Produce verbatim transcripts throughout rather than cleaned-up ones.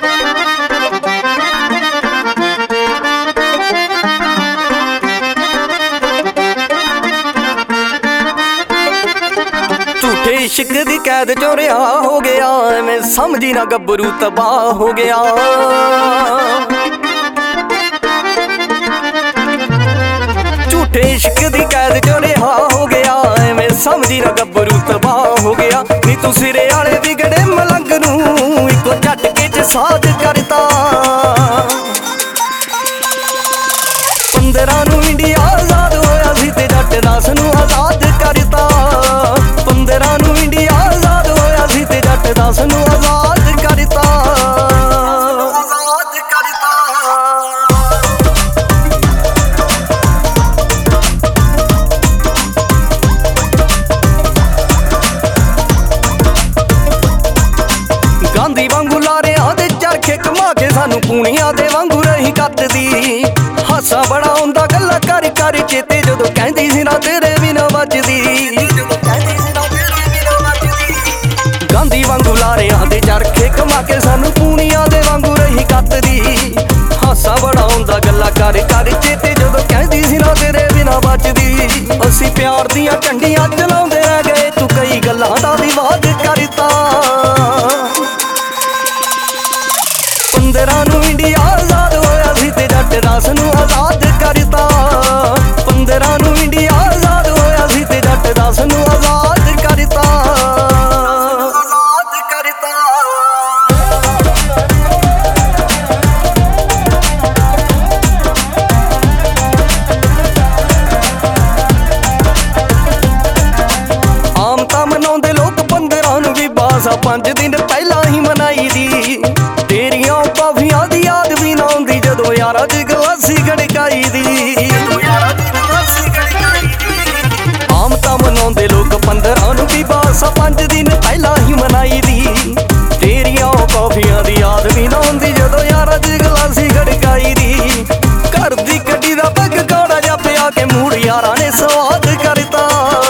झूठे इश्क दी कैद चों रिहा हो गया, मैं समझी ना गब्बरू तबाह हो गया। झूठे इश्क दी कैद चों रिहा हो गया, मैं समझी ना गब्बरू तबाह हो गया। नी तू सिरे आले विगड़े मलंग नूं इको झटके च साध करता। पंद्रह नूं इंडिया आजाद होया सी ते जट दस नूं आजाद करता। पंद्रह नूं इंडिया आजाद होया सी ते जट दस नूं आजाद करता। आजाद करता। गांधी वांगू लारियां दे चरखे कमा के सानू पूनियां दे वांगू रही कतदी। हासा बड़ा हुंदा गल्लां कर कर चेते जदों कहंदी सी ना तेरे बिना बचदी। गांधी वांगू लारियां दे चरखे कमा के सानू पूनियां दे वांगू रही कतदी। हासा बड़ा हुंदा गल्लां कर कर चेते जदों कहंदी सी ना तेरे बिना बचदी। असीं प्यार दियां झंडियां चलाउंदे रह गए, तू कई गल्लां दा विवाद करता। पंद्रह नूं इंडिया आजाद होया सी ते जट दस नूं आजाद करता। पंद्रह नूं इंडिया आजाद होया सी ते जट दस नूं आजाद करता। आजाद करता। आम तां मनाउंदे लोक पंद्रह नूं भी बासा पंज दिन पहला ही मनाई दी। तेरियां काफियां दी याद भी ना आउंदी जदों यारा च गलासी गड़काई दी। आम तां मनाउंदे लोक पंद्रह नूं भी बासा पंज दिन पहला ही मनाई दी। तेरियां काफियां दी याद भी ना आउंदी जदों यारा च गलासी गड़काई दी। घर दी गड्डी दा पग काड़ा जा पिया के मूड़ यारा ने स्वाद करता।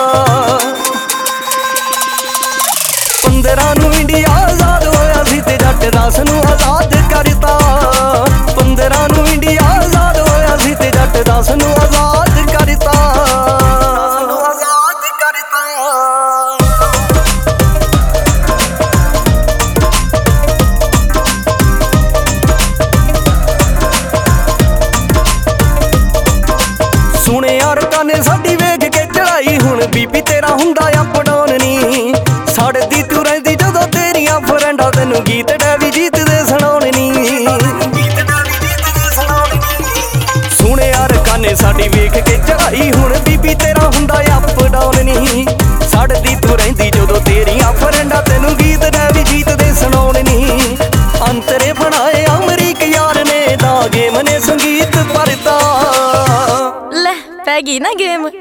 पंद्रह नूं इंडिया आजाद होया सी ते जट दस नूं आजाद करता। पंद्रह नूं इंडिया आजाद होया सी ते जट दस नूं आजाद करता। आजाद करता। सुने यार काने साडी वेख के चढ़ाई, हुण बीबी तेरा हुंदा अप डाउन नी। सड़दी तू रहिंदी जदों तेरियां फ्रेंडां तैनूं गीत डैवी जीत दे सुणाउण नी। सुने यार काने साडी वेख के चढ़ाई, हुण बीबी तेरा हुंदा अप डाउन नी। सड़दी तू रहिंदी जदों तेरियां फ्रेंडां तैनूं गीत डैवी जीत दे सुणाउण नी। अंतरे बनाए अमरीक यार ने दा गेम ने संगीत भरता। ले पै गई ना गेम।